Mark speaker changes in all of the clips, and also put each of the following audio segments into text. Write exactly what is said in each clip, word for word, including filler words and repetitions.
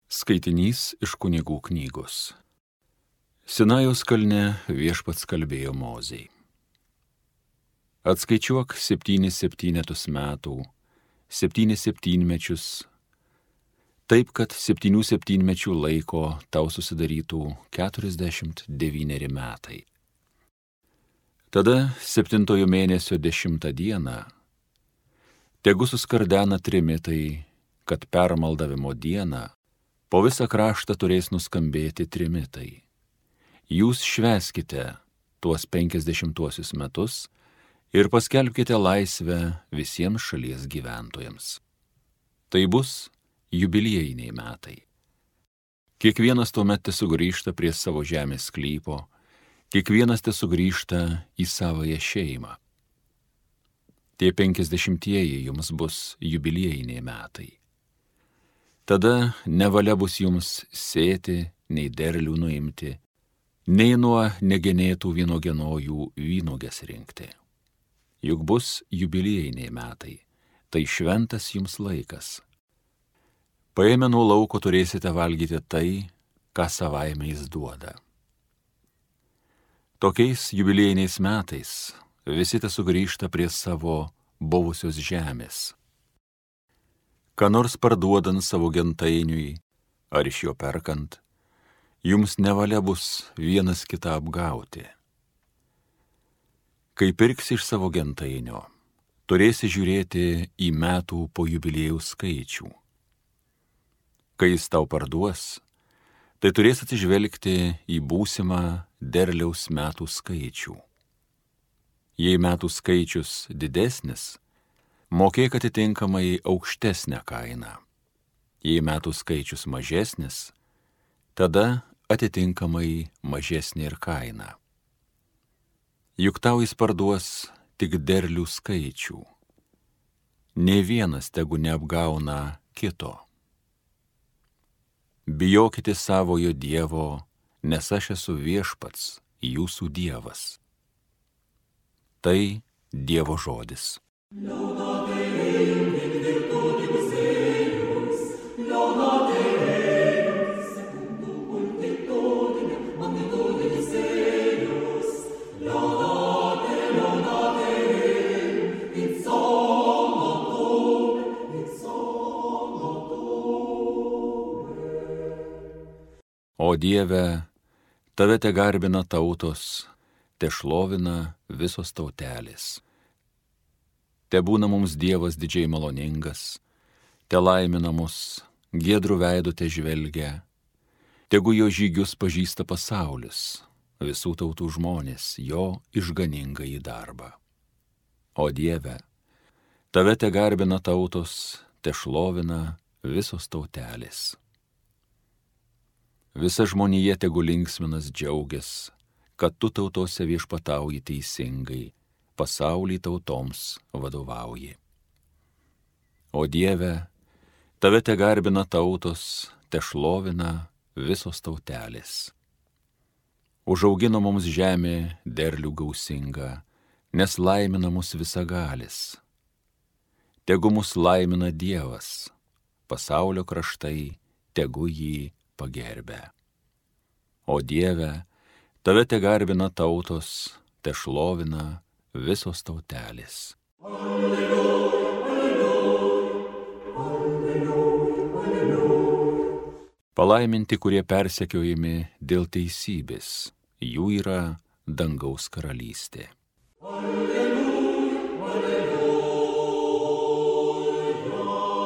Speaker 1: Skaitinys iš Kunigų knygos. Sinajaus kalne Viešpats kalbėjo Mozei. Atskaičiuok septynis septynetus metų, septynis septynmečius, taip, kad septynių septynmečių laiko tau susidarytų keturiasdešimt devyneri metai. Tada septintojo mėnesio dešimtą dieną tegu suskardena trimitai, kad permaldavimo dieną po visą kraštą turės nuskambėti trimitai. Jūs švęskite tuos penkiasdešimtuosius metus ir paskelbkite laisvę visiems šalies gyventojams. Tai bus jubiliejiniai metai. Kiekvienas tuomet tesugrįžta prie savo žemės sklypo, kiekvienas tesugrįžta į savąją šeimą. Tie penkiasdešimtieji jums bus jubiliejiniai metai. Tada nevalia bus jums sėti, nei derlių nuimti, nei nuo negenėtų vynuogienojų vynuoges rinkti. Juk bus jubiliejiniai metai, tai šventas jums laikas. Paėmę nuo lauko turėsite valgyti tai, ką savaime jis duoda. Tokiais jubiliejiniais metais visi te sugrįžta prie savo buvusios žemės. Ką nors parduodant savo gentainiui, ar iš jo perkant, jums nevalia bus vienas kitą apgauti. Kai pirksi iš savo gentainio, turėsi žiūrėti į metų po jubiliejaus skaičių. Kai jis tau parduos, tai turės atsižvelgti į būsimą derliaus metų skaičių. Jei metų skaičius didesnis, mokėk atitinkamai aukštesnę kainą. Jei metų skaičius mažesnis, tada atitinkamai mažesnė ir kaina. Juk tau jis parduos tik derlių skaičių. Nė vienas tegu neapgauna kito. Bijokite savojo Dievo, nes aš esu Viešpats, jūsų Dievas. Tai Dievo žodis. Laudate Deum in virtutibus eius, laudate Deum secundum multitudinem magnitudinis eius, laudate, laudate Deum in solum, in solum. O Dieve, tave te garbina tautos, te šlovina visos tautelės. Te būna mums Dievas didžiai maloningas, te laimina mus, giedrų veidų te žvelgia, tegu jo žygius pažįsta pasaulis, visų tautų žmonės, jo išganingąjį darbą. O Dieve, tave te garbina tautos, te šlovina visos tautelės. Visa žmonija tegu linksminas džiaugias, kad tu tautose viešpatauji teisingai, pasaulį tautoms vadovauji. O Dieve, tave te garbina tautos, te šlovina visos tautelės. Užaugino mums žemė derlių gausingą, nes laimina mus visagalis. Tegu mus laimina Dievas, pasaulio kraštai, tegu jį pagerbia. O Dieve, tave te garbina tautos, te šlovina visos tautelės. Alleluja, alleluja, alleluja, alleluja. Palaiminti, kurie persekiojami dėl teisybės, jų yra dangaus karalystė. Alleluja, alleluja.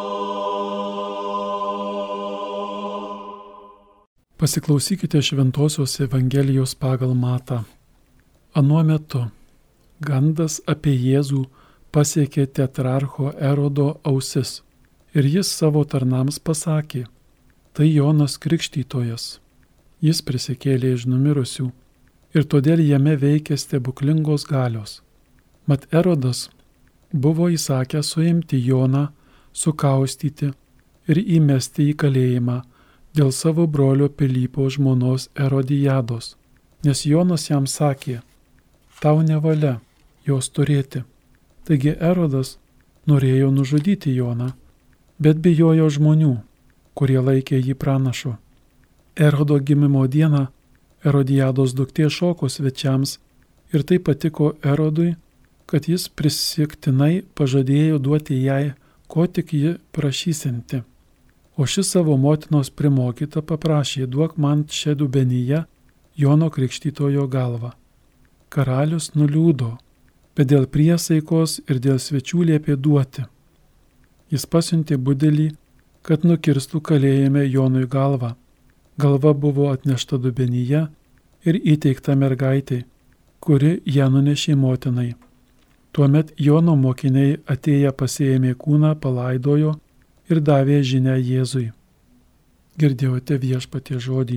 Speaker 2: Pasiklausykite Šventosios Evangelijos pagal Matą. Anuo metu gandas apie Jėzų pasiekė tetrarcho Erodo ausis ir jis savo tarnams pasakė, tai Jonas Krikštytojas. Jis prisikėlė iš numirusių ir todėl jame veikia stebuklingos galios. Mat Erodas buvo įsakęs suimti Joną, sukaustyti ir įmesti į kalėjimą dėl savo brolio Pilypo žmonos Erodijados, nes Jonas jam sakė, tau nevalia jos turėti. Taigi Erodas norėjo nužudyti Joną, bet bijojo žmonių, kurie laikė jį pranašu. Erodo gimimo dieną Erodijados duktė šoko svečiams ir tai patiko Erodui, kad jis prisiektinai pažadėjo duoti jai, ko tik ji prašysinti. O ši savo motinos primokyta paprašė, duok man čia dubenyje Jono Krikštytojo galvą. Karalius nuliūdo, bet dėl priesaikos ir dėl svečių liepė duoti. Jis pasiuntė budelį, kad nukirstų kalėjime Jonui galvą. Galva buvo atnešta dubenyje ir įteikta mergaitei, kuri ją nunešė motinai. Tuomet Jono mokiniai atėję pasiėmė kūną, palaidojo ir davė žinią Jėzui. Girdėjote Viešpaties žodį.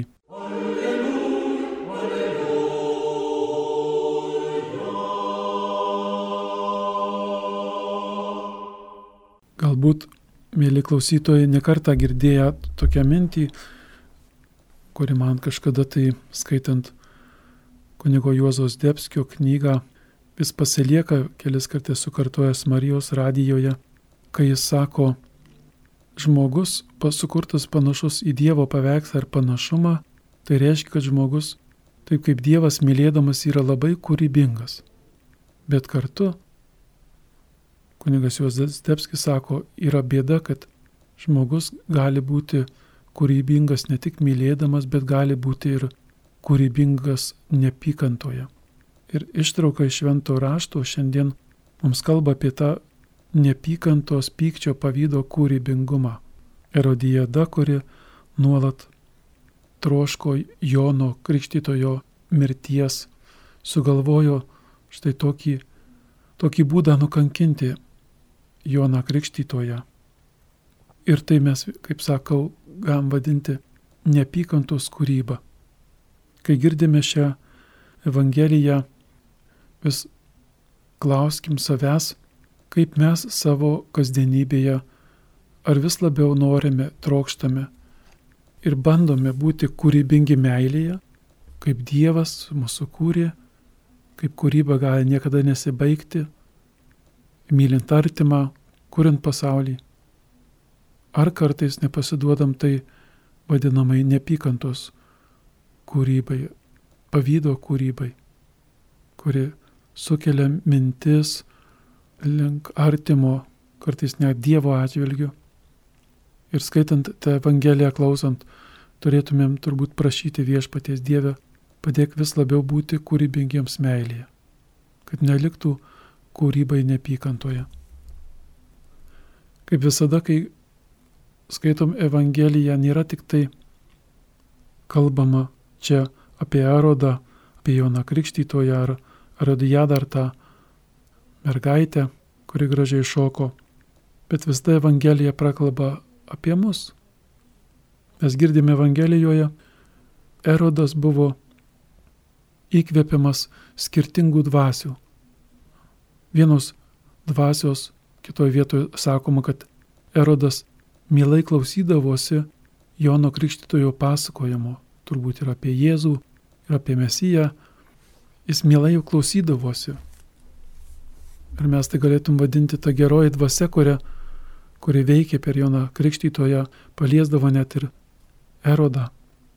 Speaker 2: Galbūt, mėly klausytojai, nekartą girdėję tokią mintį, kuri man kažkada tai skaitant kunigo Juozo Zdebskio knygą vis pasilieka, kelis kartus sukartojęs Marijos radijoje, kai jis sako, žmogus sukurtas panašus į Dievo paveikslą ar panašumą, tai reiškia, kad žmogus, taip kaip Dievas mylėdamas, yra labai kūrybingas. Bet kartu, kunigas Juozas Zdebskis sako, yra bėda, kad žmogus gali būti kūrybingas ne tik mylėdamas, bet gali būti ir kūrybingas nepykantoje. Ir ištrauka iš Švento rašto šiandien mums kalba apie tą nepykantos pykčio pavydo kūrybingumą. Erodijada, kuri nuolat troško Jono Krikštytojo mirties, sugalvojo štai tokį, tokį būdą nukankinti Joną Krikštytoją. Ir tai mes, kaip sakau, galim vadinti nepykantos kūrybą. Kai girdime šią Evangeliją, vis klauskim savęs, kaip mes savo kasdienybėje ar vis labiau norime, trokštame ir bandome būti kūrybingi meilėje, kaip Dievas mūsų kūrė, kaip kūryba gali niekada nesibaigti, mylint artimą, kuriant pasaulį. Ar kartais nepasiduodam tai vadinamai nepykantos kūrybai, pavydo kūrybai, kuri sukelia mintis link artimo, kartais net Dievo atžvilgiu. Ir skaitant tą Evangeliją, klausant, turėtumėm turbūt prašyti Viešpaties Dieve, padėk vis labiau būti kūrybingiems meilėje, kad neliktų kūrybai nepykantoje. Kaip visada, kai skaitom Evangeliją, nėra tik tai kalbama čia apie Erodą, apie Joną Krikštytoją ar Erodijadą ar tą mergaitę, kuri gražiai šoko, bet visada Evangelija prakalba apie mus. Mes girdime Evangelijoje, Erodas buvo įkvėpiamas skirtingų dvasių. Vienos dvasios, kitoje vietoje sakoma, kad Erodas mielai klausydavosi Jono Krikštytojo pasakojimo, turbūt ir apie Jėzų, ir apie Mesiją, jis mielai jau klausydavosi. Ir mes tai galėtum vadinti tą geroji dvasia, kurią, kuri veikė per Joną Krikštytoją, paliesdavo net ir Erodą.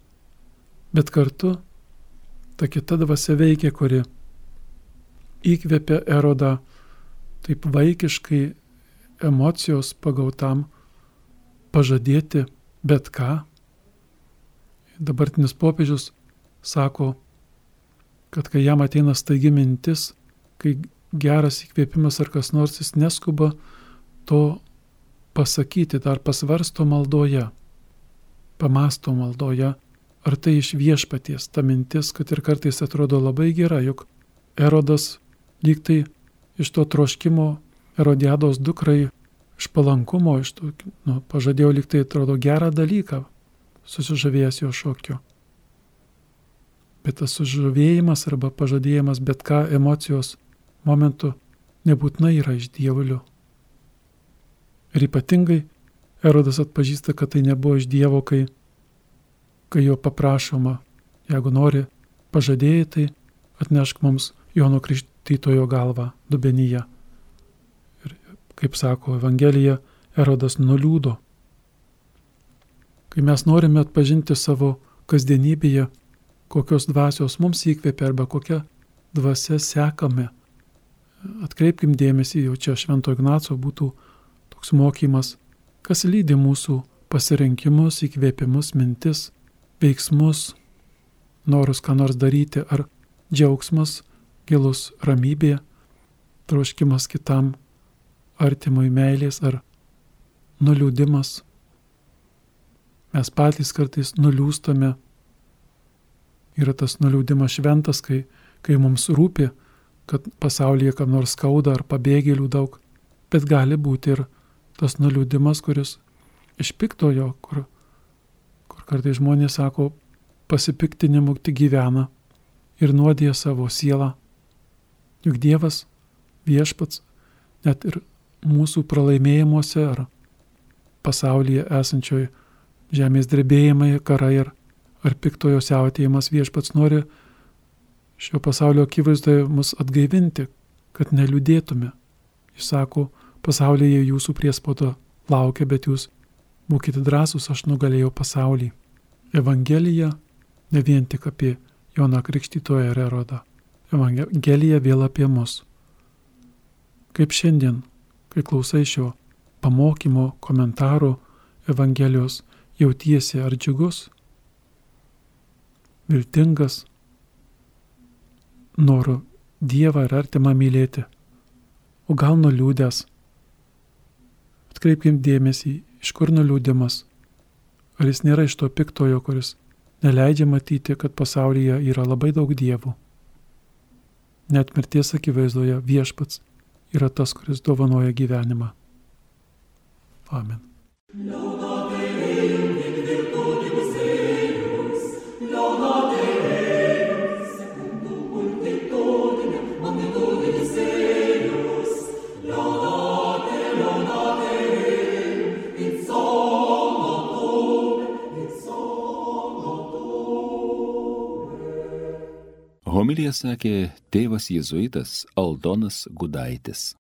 Speaker 2: Bet kartu ta kita dvasia veikė, kuri įkvėpė Erodą taip vaikiškai emocijos pagautam pažadėti bet ką. Dabartinis popiežius sako, kad kai jam ateina staigi mintis, kai geras įkvėpimas ar kas nors, jis neskuba to pasakyti, dar pasvarsto maldoje, pamasto maldoje, ar tai iš Viešpaties ta mintis, kad ir kartais atrodo labai gera, juk Erodas lyg tai iš to troškimo Erodijados dukrai, iš palankumo, iš to, nu, pažadėjo lyg tai atrodo gerą dalyką, susižavėjęs jo šokio. Bet tas sužavėjimas arba pažadėjimas bet ką emocijos momentu nebūtinai yra iš dievulio. Ir ypatingai Erodas atpažįsta, kad tai nebuvo iš Dievo, kai, kai jo paprašoma, jeigu nori pažadėjai, tai atnešk mums Jono Krikštytojo galvą dubenyje. Ir kaip sako Evangelija, Erodas nuliūdo. kai mes norime atpažinti savo kasdienybėje, kokios dvasios mums įkvėpia arba kokią dvasią sekame. Atkreipkim dėmesį, jau čia Švento Ignaco būtų toks mokymas, kas lydi mūsų pasirinkimus, įkvėpimus, mintis, veiksmus, norus ką nors daryti, ar džiaugsmas, gilus ramybė, troškimas kitam, artimui meilės, ar nuliūdimas. Mes patys kartais nuliūstame. Yra tas nuliūdimas šventas, kai, kai mums rūpi, kad pasaulyje kam nors skauda ar pabėgėlių daug, bet gali būti ir tas nuliūdimas, kuris iš piktojo, kur, kur kartais žmonės sako, pasipiktinimu tik gyvena ir nuodija savo sielą. Juk Dievas, viešpats, net ir mūsų pralaimėjimuose ar pasaulyje esančioj žemės drebėjimai, karai ar, ar piktojo siautėjimas, viešpats nori šio pasaulio akivaizdoje mus atgaivinti, kad neliūdėtume. Jis sako, pasaulyje jūsų priespauda laukia, bet jūs būkite drąsūs, aš nugalėjau pasaulį. Evangelija ne vien tik apie Joną Krikštytoją ir Erodą. Evangelija vėl apie mus. Kaip šiandien, kai klausai šio pamokymo, komentaro Evangelijos, jautiesi ar džiugus, viltingas, noru Dievą ir artimą mylėti, o gal nuliūdęs. Atkreipkim dėmesį, iš kur nuliūdimas. Ar jis nėra iš to piktojo, kuris neleidžia matyti, kad pasaulyje yra labai daug dievų. Net mirties akivaizdoje viešpats yra tas, kuris dovanoja gyvenimą. Amen.
Speaker 1: Homiliją sakė tėvas jėzuitas Aldonas Gudaitis.